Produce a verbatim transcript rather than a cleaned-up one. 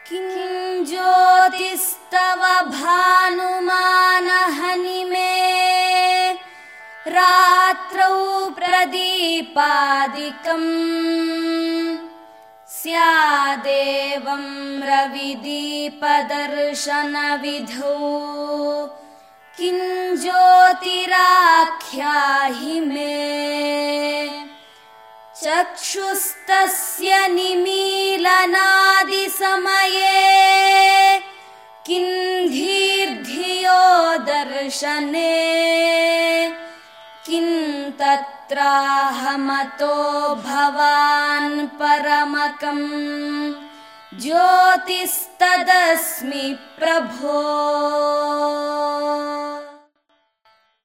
किं ज्योतिस्तव भानुमानहनिमे रात्रौ प्रदीपादिकम् स्यादेवं रविदीपदर्शनविधौ किं ज्योतिराख्याहि मे चक्षुस्तस्य निमीलनादिसमये किं धीर्धियो दर्शने किं तत्राहमतो भवान् परमकं ज्योतिस्तदस्मि प्रभो।